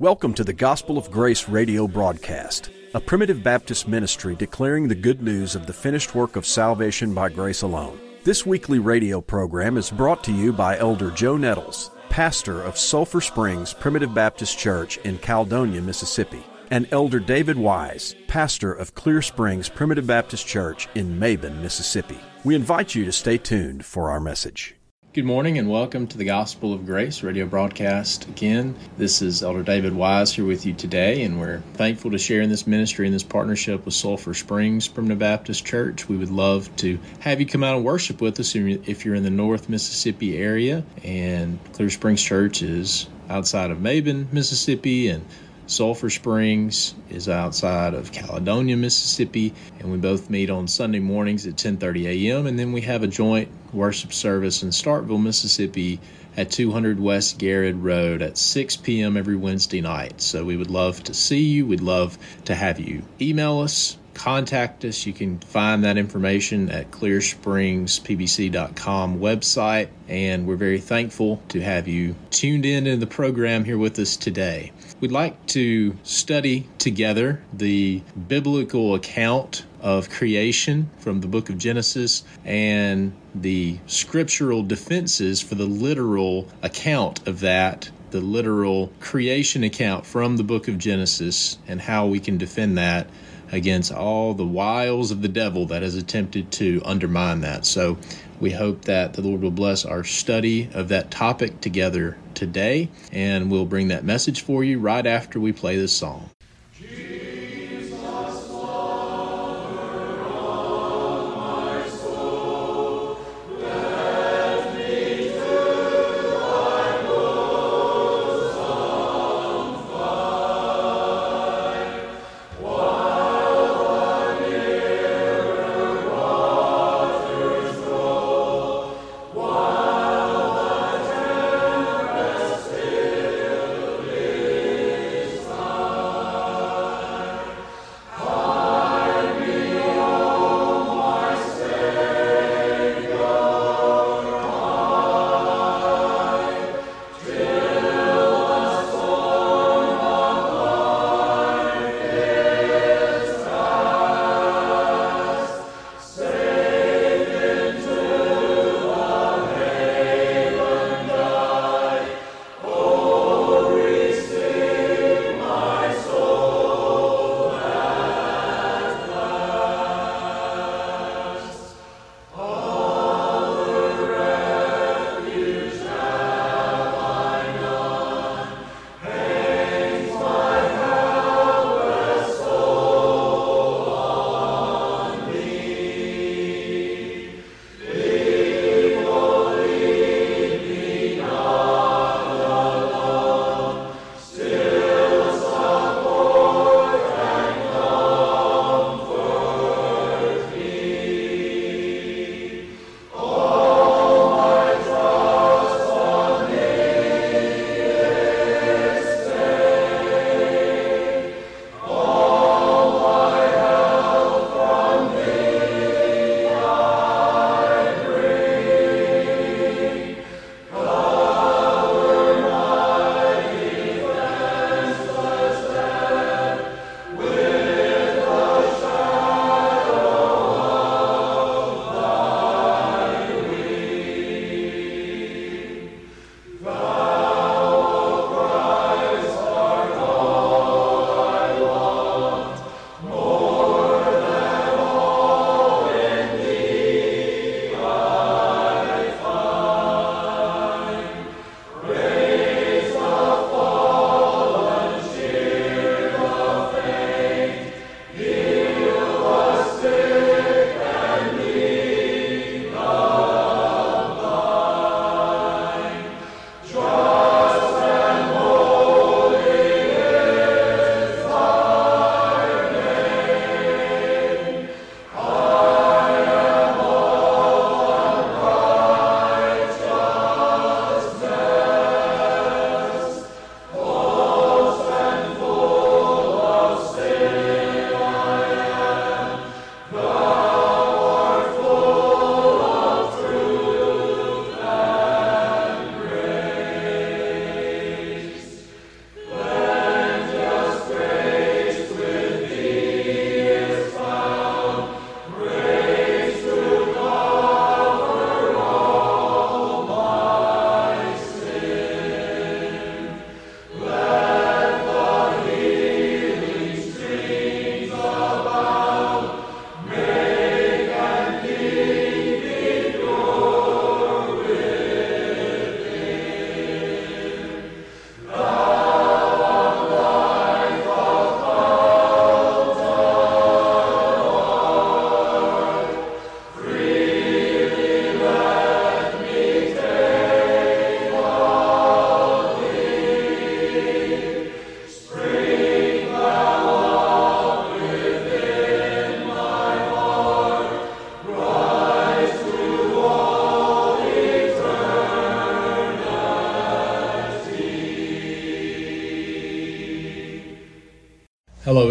Welcome to the Gospel of Grace radio broadcast, a Primitive Baptist ministry declaring the good news of the finished work of salvation by grace alone. This weekly radio program is brought to you by Elder Joe Nettles, pastor of Sulphur Springs Primitive Baptist Church in Caledonia, Mississippi, and Elder David Wise, pastor of Clear Springs Primitive Baptist Church in Maben, Mississippi. We invite you to stay tuned for our message. Good morning and welcome to the Gospel of Grace radio broadcast again. This is Elder David Wise here with you today, and we're thankful to share in this ministry and this partnership with Sulphur Springs Primitive Baptist Church. We would love to have you come out and worship with us if you're in the North Mississippi area, and Clear Springs Church is outside of Maben, Mississippi, and Sulphur Springs is outside of Caledonia, Mississippi, and we both meet on Sunday mornings at 10:30 a.m., and then we have a joint worship service in Starkville, Mississippi at 200 West Garrett Road at 6 p.m. every Wednesday night. So we would love to see you. We'd love to have you email us, contact us. You can find that information at clearsprings.pbc.com website, and we're very thankful to have you tuned in the program here with us today. We'd like to study together the biblical account of creation from the book of Genesis and the scriptural defenses for the literal account of that, the literal creation account from the book of Genesis, and how we can defend that against all the wiles of the devil that has attempted to undermine that. So we hope that the Lord will bless our study of that topic together today, and we'll bring that message for you right after we play this song.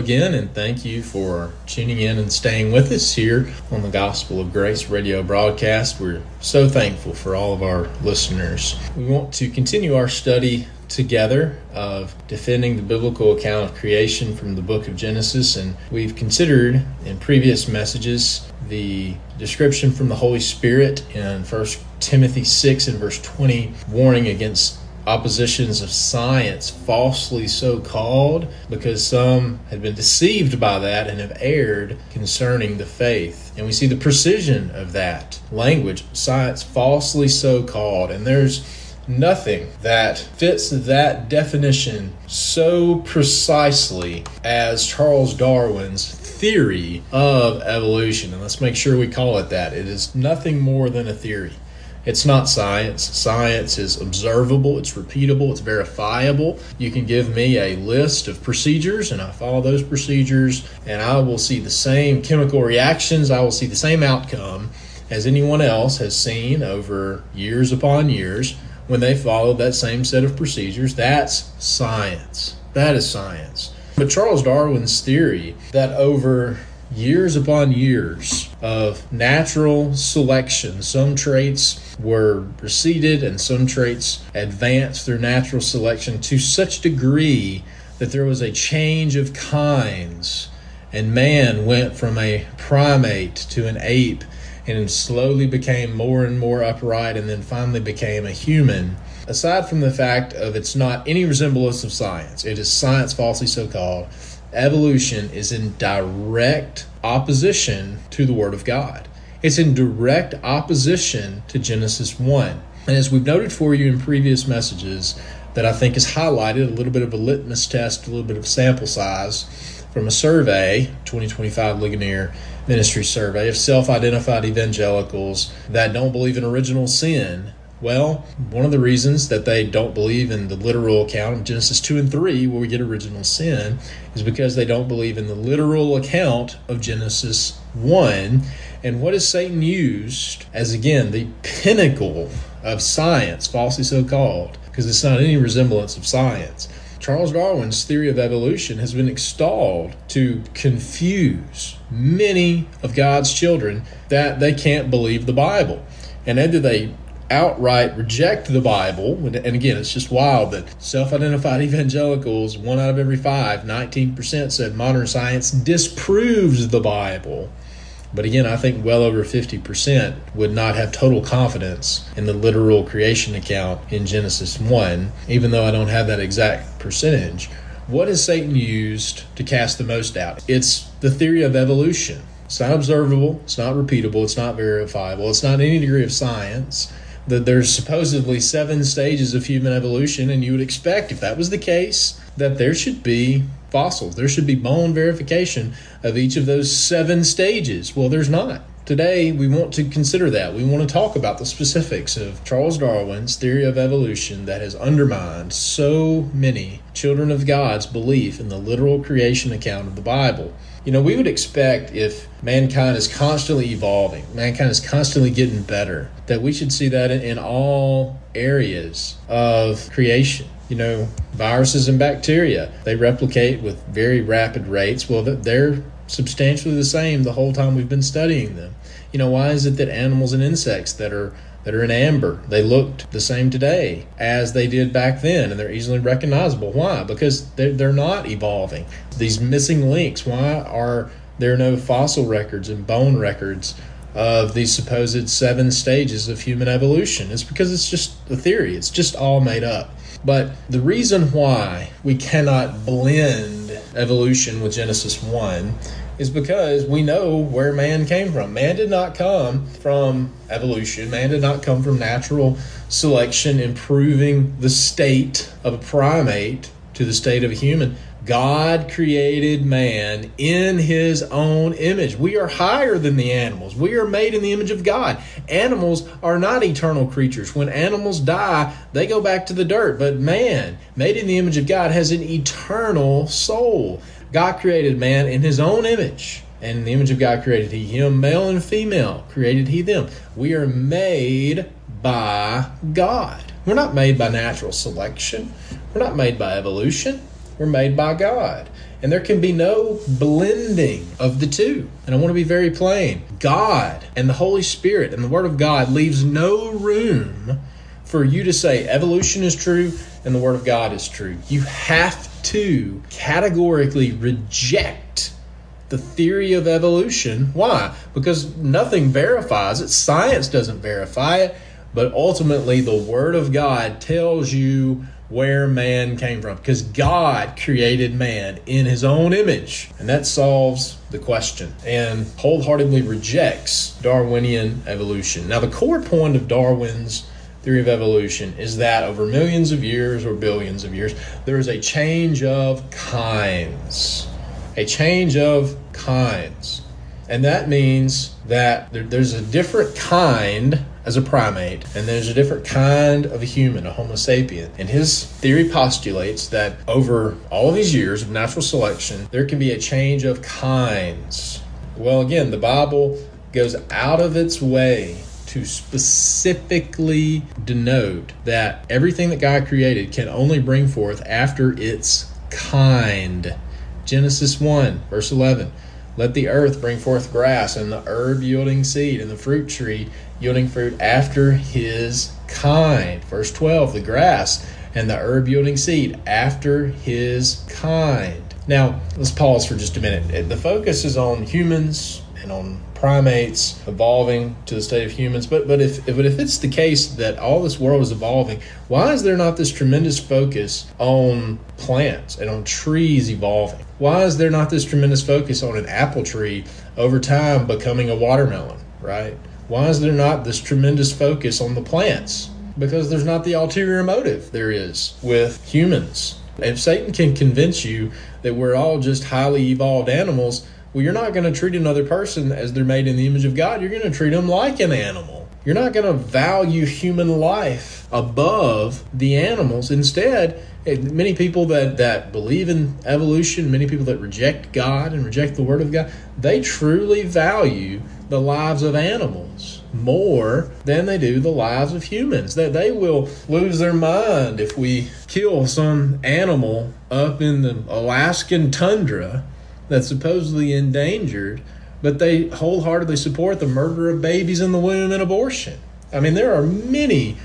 again, and thank you for tuning in and staying with us here on the Gospel of Grace radio broadcast. We're so thankful for all of our listeners. We want to continue our study together of defending the biblical account of creation from the book of Genesis, and we've considered in previous messages the description from the Holy Spirit in 1 Timothy 6 and verse 20, warning against oppositions of science, falsely so called, because some had been deceived by that and have erred concerning the faith. And we see the precision of that language, science falsely so called, and there's nothing that fits that definition so precisely as Charles Darwin's theory of evolution. And let's make sure we call it that. It is nothing more than a theory. It's not science. Science is observable, it's repeatable, it's verifiable. You can give me a list of procedures and I follow those procedures and I will see the same chemical reactions, I will see the same outcome as anyone else has seen over years upon years when they followed that same set of procedures. That's science. That is science. But Charles Darwin's theory that over years upon years of natural selection, some traits were preceded and some traits advanced through natural selection to such degree that there was a change of kinds and man went from a primate to an ape and slowly became more and more upright and then finally became a human. Aside from the fact of it's not any resemblance of science, it is science falsely so called, evolution is in direct opposition to the Word of God. It's in direct opposition to Genesis 1. And as we've noted for you in previous messages, that I think is highlighted, a little bit of a litmus test, a little bit of sample size from a survey, 2025 Ligonier Ministry Survey of self-identified evangelicals that don't believe in original sin. Well, one of the reasons that they don't believe in the literal account of Genesis 2 and 3, where we get original sin, is because they don't believe in the literal account of Genesis 1. And what has Satan used as, again, the pinnacle of science, falsely so called, because it's not any resemblance of science. Charles Darwin's theory of evolution has been extolled to confuse many of God's children that they can't believe the Bible. And either they outright reject the Bible, and again, it's just wild that self-identified evangelicals, 1 out of every 5, 19% said modern science disproves the Bible. But again, I think well over 50% would not have total confidence in the literal creation account in Genesis 1, even though I don't have that exact percentage. What has Satan used to cast the most doubt? It's the theory of evolution. It's not observable, it's not repeatable, it's not verifiable, it's not any degree of science. That there's supposedly 7 stages of human evolution, and you would expect, if that was the case, that there should be fossils. There should be bone verification of each of those 7 stages. Well, there's not. Today, we want to consider that. We want to talk about the specifics of Charles Darwin's theory of evolution that has undermined so many children of God's belief in the literal creation account of the Bible. You know, we would expect if mankind is constantly evolving, mankind is constantly getting better, that we should see that in all areas of creation. You know, viruses and bacteria, they replicate with very rapid rates. Well, they're substantially the same the whole time we've been studying them. You know, why is it that animals and insects that are in amber, they looked the same today as they did back then, and they're easily recognizable? Why? Because they're not evolving. These missing links, why are there no fossil records and bone records of these supposed 7 stages of human evolution? It's because it's just a theory. It's just all made up. But the reason why we cannot blend evolution with Genesis 1 is because we know where man came from. Man did not come from evolution. Man did not come from natural selection, improving the state of a primate to the state of a human. God created man in his own image. We are higher than the animals. We are made in the image of God. Animals are not eternal creatures. When animals die, they go back to the dirt. But man, made in the image of God, has an eternal soul. God created man in his own image. And in the image of God created he him, male and female created he them. We are made by God. We're not made by natural selection. We're not made by evolution. were made by God. And there can be no blending of the two. And I want to be very plain. God and the Holy Spirit and the Word of God leaves no room for you to say evolution is true and the Word of God is true. You have to categorically reject the theory of evolution. Why? Because nothing verifies it. Science doesn't verify it. But ultimately, the Word of God tells you where man came from, because God created man in his own image, and that solves the question and wholeheartedly rejects Darwinian evolution. Now, the core point of Darwin's theory of evolution is that over millions of years or billions of years, there is a change of kinds. A change of kinds. And that means that there's a different kind as a primate, and there's a different kind of a human, a Homo sapien. And his theory postulates that over all of these years of natural selection, there can be a change of kinds. Well, again, the Bible goes out of its way to specifically denote that everything that God created can only bring forth after its kind. Genesis 1, verse 11. Let the earth bring forth grass, and the herb yielding seed, and the fruit tree yielding fruit after his kind. Verse 12, the grass and the herb yielding seed after his kind. Now, let's pause for just a minute. The focus is on humans and on primates evolving to the state of humans. But if it's the case that all this world is evolving, why is there not this tremendous focus on plants and on trees evolving? Why is there not this tremendous focus on an apple tree over time becoming a watermelon, right? Why is there not this tremendous focus on the plants? Because there's not the ulterior motive there is with humans. If Satan can convince you that we're all just highly evolved animals, well, you're not going to treat another person as they're made in the image of God. You're going to treat them like an animal. You're not going to value human life above the animals. Instead, many people that believe in evolution, many people that reject God and reject the Word of God, they truly value the lives of animals more than they do the lives of humans. That they will lose their mind if we kill some animal up in the Alaskan tundra that's supposedly endangered, but they wholeheartedly support the murder of babies in the womb and abortion. I mean, there are many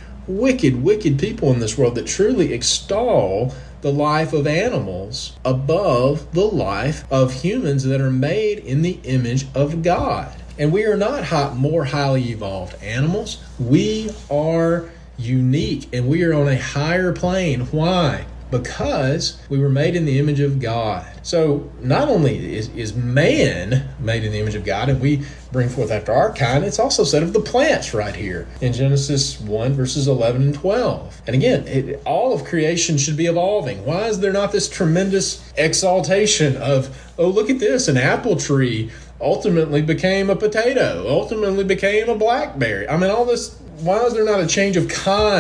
wicked people in this world that truly extol the life of animals above the life of humans that are made in the image of God. And we are not more highly evolved animals. We are unique, and we are on a higher plane. Why? Because we were made in the image of God. So not only is man made in the image of God, and we bring forth after our kind, it's also said of the plants right here in Genesis 1, verses 11 and 12. And again, all of creation should be evolving. Why is there not this tremendous exaltation of, oh, look at this, an apple tree ultimately became a potato, ultimately became a blackberry? I mean, all this. Why is there not a change of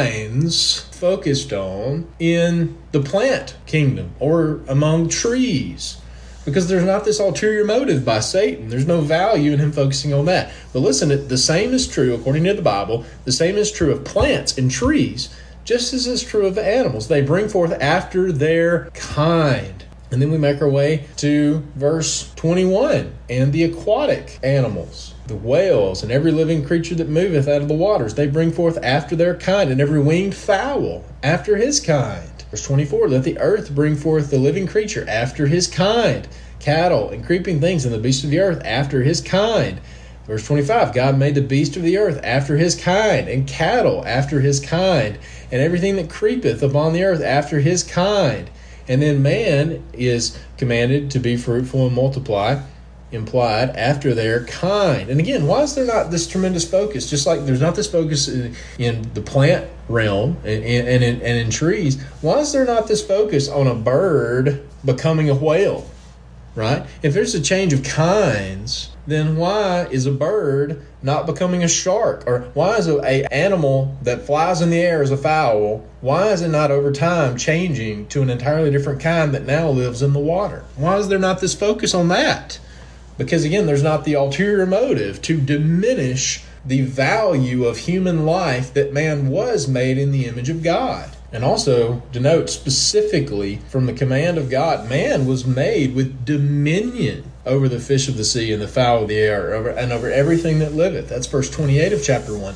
kinds focused on in the plant kingdom or among trees? Because there's not this ulterior motive by Satan. There's no value in him focusing on that. But listen, the same is true, according to the Bible, the same is true of plants and trees, just as is true of animals. They bring forth after their kind. And then we make our way to verse 21, and the aquatic animals, the whales, and every living creature that moveth out of the waters, they bring forth after their kind, and every winged fowl after his kind. Verse 24, let the earth bring forth the living creature after his kind, cattle and creeping things, and the beasts of the earth after his kind. Verse 25, God made the beast of the earth after his kind, and cattle after his kind, and everything that creepeth upon the earth after his kind. And then man is commanded to be fruitful and multiply, implied after their kind. And again, why is there not this tremendous focus? Just like there's not this focus in the plant realm and in trees, why is there not this focus on a bird becoming a whale? Right? If there's a change of kinds, then why is a bird not becoming a shark? Or why is a animal that flies in the air as a fowl, why is it not over time changing to an entirely different kind that now lives in the water? Why is there not this focus on that? Because again, there's not the ulterior motive to diminish the value of human life that man was made in the image of God. and also denote specifically from the command of God, man was made with dominion over the fish of the sea and the fowl of the air and over everything that liveth. That's verse 28 of chapter 1.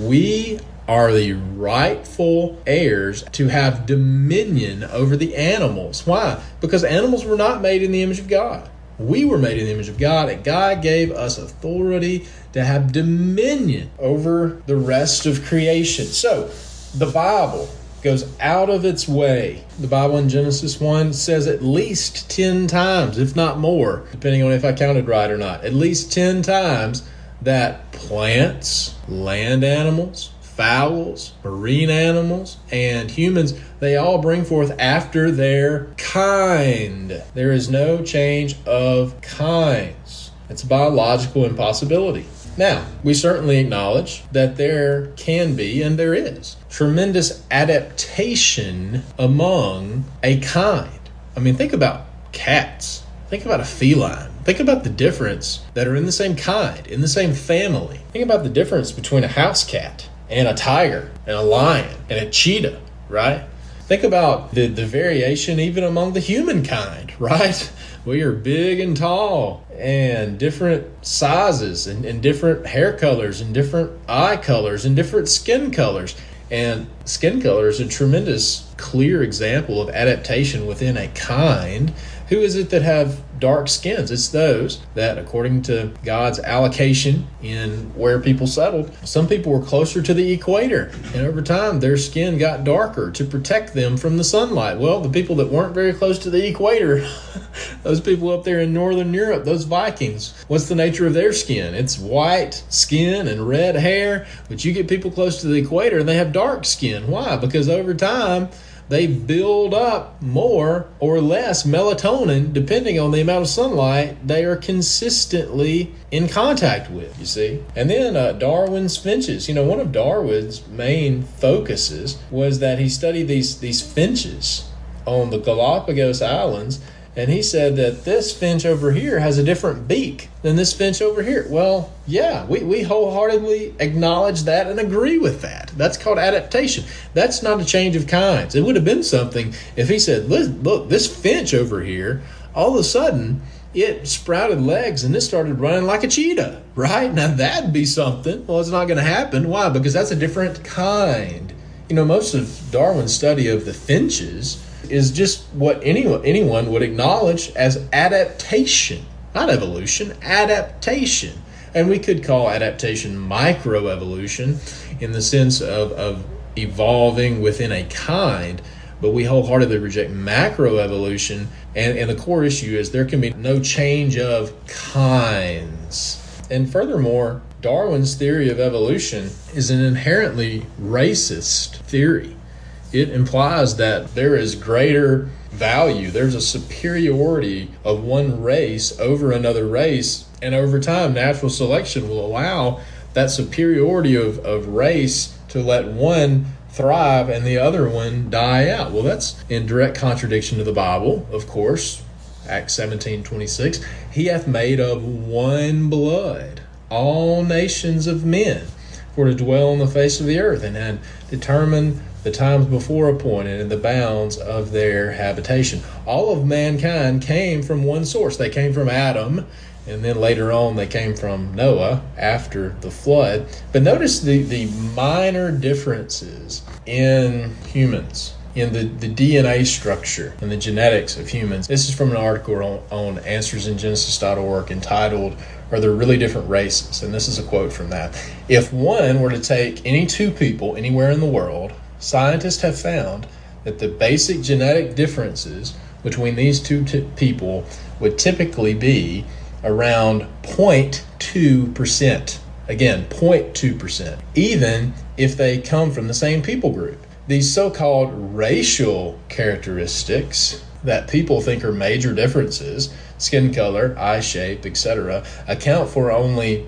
We are the rightful heirs to have dominion over the animals. Why? Because animals were not made in the image of God. We were made in the image of God, and God gave us authority to have dominion over the rest of creation. So, the Bible goes out of its way. The Bible in Genesis 1 says at least 10 times, if not more, depending on if I counted right or not, at least 10 times that plants, land animals, fowls, marine animals, and humans, they all bring forth after their kind. There is no change of kinds. It's a biological impossibility. Now, we certainly acknowledge that there can be, and there is, tremendous adaptation among a kind. I mean, think about cats. Think about a feline. Think about the difference that are in the same kind, in the same family. Think about the difference between a house cat and a tiger and a lion and a cheetah, right? Think about the variation even among the humankind, right? We are big and tall and different sizes and different hair colors and different eye colors and different skin colors. And skin color is a tremendous, clear example of adaptation within a kind. Who is it that have dark skins? It's those that, according to God's allocation in where people settled, some people were closer to the equator, and over time their skin got darker to protect them from the sunlight. Well, the people that weren't very close to the equator, those people up there in northern Europe, those Vikings, what's the nature of their skin? It's white skin and red hair, but you get people close to the equator and they have dark skin. Why? Because over time they build up more or less melatonin depending on the amount of sunlight they are consistently in contact with, you see. And then Darwin's finches. You know, one of Darwin's main focuses was that he studied these finches on the Galapagos Islands, and he said that this finch over here has a different beak than this finch over here. Well, yeah, we wholeheartedly acknowledge that and agree with that. That's called adaptation. That's not a change of kinds. It would have been something if he said, look, this finch over here, all of a sudden, it sprouted legs and it started running like a cheetah, right? Now, that'd be something. Well, it's not going to happen. Why? Because that's a different kind. You know, most of Darwin's study of the finches is just what anyone would acknowledge as adaptation, not evolution, adaptation. And we could call adaptation microevolution in the sense of evolving within a kind, but we wholeheartedly reject macroevolution, and the core issue is there can be no change of kinds. And furthermore, Darwin's theory of evolution is an inherently racist theory. It implies that there is greater value. There's a superiority of one race over another race. And over time, natural selection will allow that superiority of race to let one thrive and the other one die out. Well, that's in direct contradiction to the Bible, of course. Acts 17:26. He hath made of one blood all nations of men for to dwell on the face of the earth, and had determined the times before appointed and the bounds of their habitation. All of mankind came from one source. They came from Adam, and then later on they came from Noah after the flood. But notice the minor differences in humans, in the DNA structure and the genetics of humans. This is from an article on AnswersInGenesis.org entitled, "Are There Really Different Races?" And this is a quote from that. "If one were to take any two people anywhere in the world, scientists have found that the basic genetic differences between these two people would typically be around 0.2%. Again, 0.2%, even if they come from the same people group. These so-called racial characteristics that people think are major differences, skin color, eye shape, etc., account for only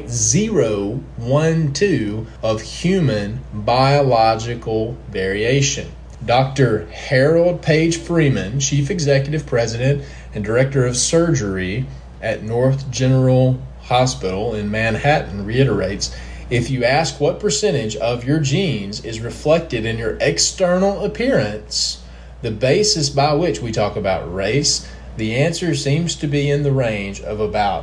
0.012 of human biological variation." Dr. Harold Page Freeman, Chief Executive President and Director of Surgery at North General Hospital in Manhattan, reiterates, if you ask what percentage of your genes is reflected in your external appearance, the basis by which we talk about race, the answer seems to be in the range of about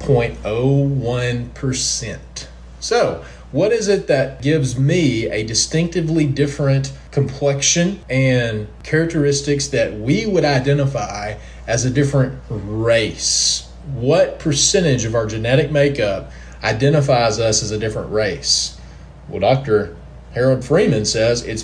0.01%. So, what is it that gives me a distinctively different complexion and characteristics that we would identify as a different race? What percentage of our genetic makeup identifies us as a different race? Well, Dr. Harold Freeman says it's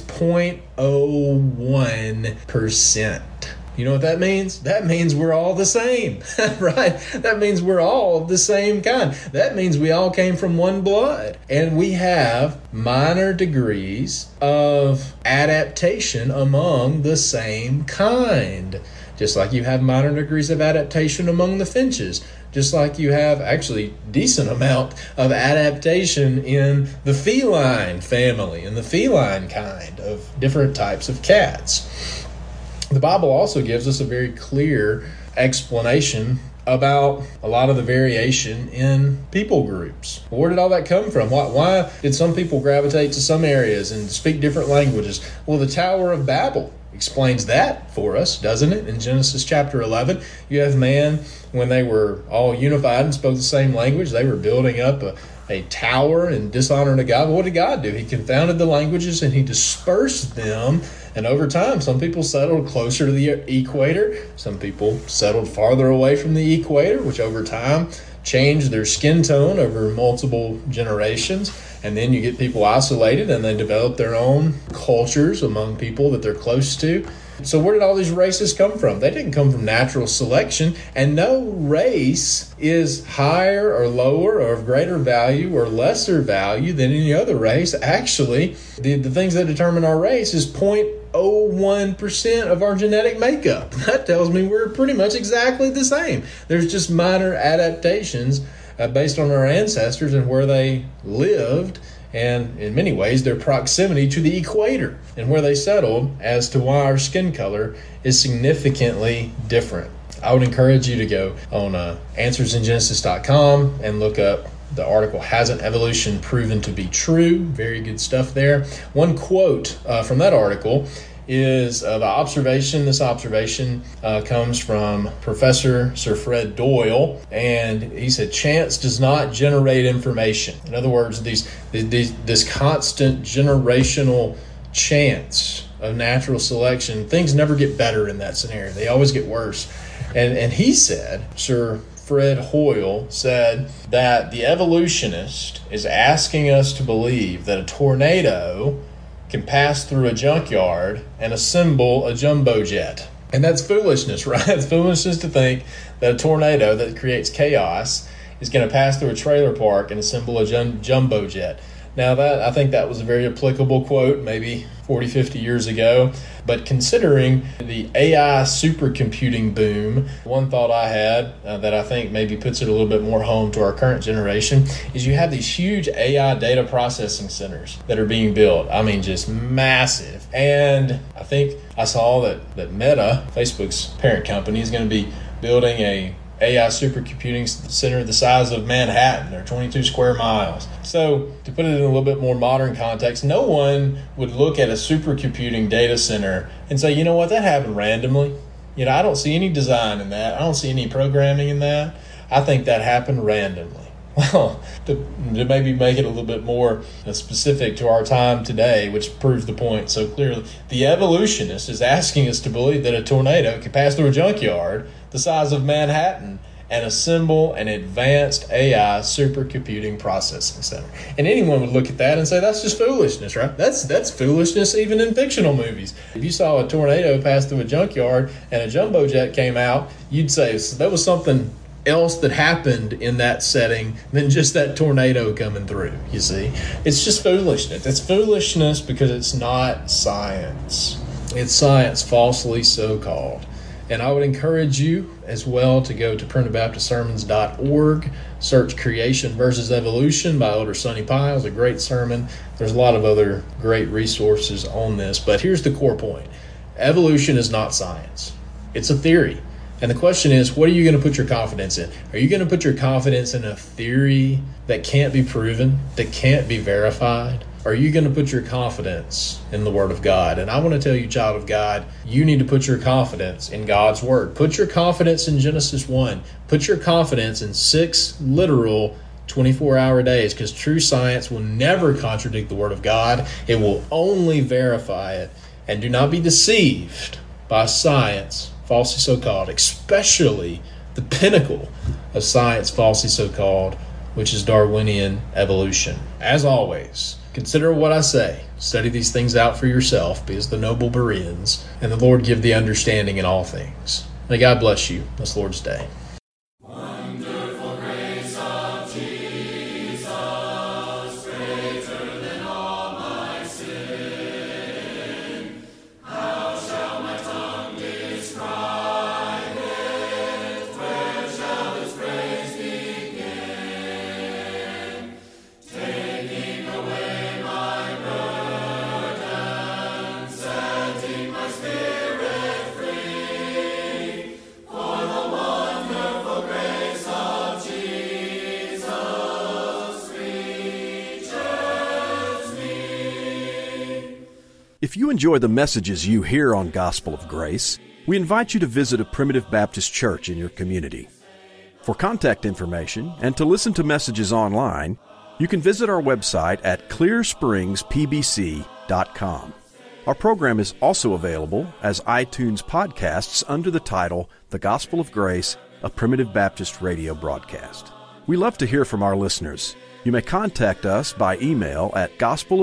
0.01%. You know what that means? That means we're all the same, right? That means we're all of the same kind. That means we all came from one blood. And we have minor degrees of adaptation among the same kind. Just like you have minor degrees of adaptation among the finches. Just like you have actually decent amount of adaptation in the feline family, in the feline kind of different types of cats. The Bible also gives us a very clear explanation about a lot of the variation in people groups. Where did all that come from? Why did some people gravitate to some areas and speak different languages? Well, the Tower of Babel explains that for us, doesn't it? In Genesis chapter 11, you have man, when they were all unified and spoke the same language, they were building up a tower in dishonor to God. But what did God do? He confounded the languages and he dispersed them. And over time, some people settled closer to the equator. Some people settled farther away from the equator, which over time changed their skin tone over multiple generations. And then you get people isolated and they develop their own cultures among people that they're close to. So where did all these races come from? They didn't come from natural selection, and no race is higher or lower or of greater value or lesser value than any other race. Actually, the things that determine our race is 0.01% of our genetic makeup. That tells me we're pretty much exactly the same. There's just minor adaptations based on our ancestors and where they lived, and in many ways their proximity to the equator and where they settled as to why our skin color is significantly different. I would encourage you to go on answersingenesis.com and look up the article, Hasn't Evolution Proven to Be True? Very good stuff there. One quote from that article is the observation. This observation comes from Professor Sir Fred Doyle, and he said, chance does not generate information. In other words, this constant generational chance of natural selection, things never get better in that scenario. They always get worse. And he said, Sir Fred Hoyle said that the evolutionist is asking us to believe that a tornado can pass through a junkyard and assemble a jumbo jet. And that's foolishness, right? It's foolishness to think that a tornado that creates chaos is going to pass through a trailer park and assemble a jumbo jet. Now, I think that was a very applicable quote, maybe 40, 50 years ago. But considering the AI supercomputing boom, one thought I had that I think maybe puts it a little bit more home to our current generation is you have these huge AI data processing centers that are being built. I mean, just massive. And I think I saw that Meta, Facebook's parent company, is going to be building a AI supercomputing center the size of Manhattan, or 22 square miles. So to put it in a little bit more modern context, no one would look at a supercomputing data center and say, you know what, that happened randomly. I don't see any design in that. I don't see any programming in that. I think that happened randomly. Well, to maybe make it a little bit more specific to our time today, which proves the point so clearly, the evolutionist is asking us to believe that a tornado can pass through a junkyard the size of Manhattan and assemble an advanced AI supercomputing processing center. And anyone would look at that and say, that's just foolishness, right? That's foolishness even in fictional movies. If you saw a tornado pass through a junkyard and a jumbo jet came out, you'd say that was something else that happened in that setting than just that tornado coming through, you see. It's just foolishness. It's foolishness because it's not science. It's science falsely so-called. And I would encourage you as well to go to primitivebaptistsermons.org, search Creation versus Evolution by Elder Sonny Piles, a great sermon. There's a lot of other great resources on this, but here's the core point. Evolution is not science. It's a theory. And the question is, what are you going to put your confidence in? Are you going to put your confidence in a theory that can't be proven, that can't be verified? Or are you going to put your confidence in the Word of God? And I want to tell you, child of God, you need to put your confidence in God's Word. Put your confidence in Genesis 1. Put your confidence in 6 literal 24-hour days, because true science will never contradict the Word of God. It will only verify it. And do not be deceived by science, falsely so-called, especially the pinnacle of science, falsely so-called, which is Darwinian evolution. As always, consider what I say. Study these things out for yourself, be as the noble Bereans, and the Lord give thee understanding in all things. May God bless you this Lord's day. Wonderful grace of Jesus, greater than all my sin. How shall my tongue describe it? Where shall its praise begin? Taking away my burden, setting my spirit free. For the wonderful grace of Jesus reaches me. If you enjoy the messages you hear on Gospel of Grace, we invite you to visit a Primitive Baptist church in your community. For contact information and to listen to messages online, you can visit our website at clearspringspbc.com. Our program is also available as iTunes podcasts under the title The Gospel of Grace, a Primitive Baptist radio broadcast. We love to hear from our listeners. You may contact us by email at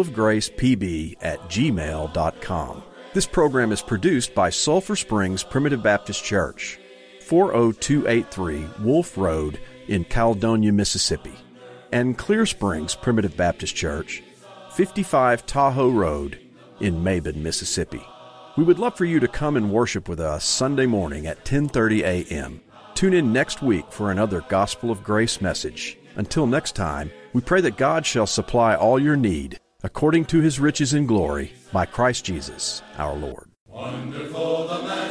gospelofgracepb@gmail.com. This program is produced by Sulphur Springs Primitive Baptist Church, 40283 Wolf Road in Caledonia, Mississippi, and Clear Springs Primitive Baptist Church, 55 Tahoe Road in Mabin, Mississippi. We would love for you to come and worship with us Sunday morning at 10:30 a.m. Tune in next week for another Gospel of Grace message. Until next time, we pray that God shall supply all your need according to His riches in glory by Christ Jesus our Lord. Wonderful the man.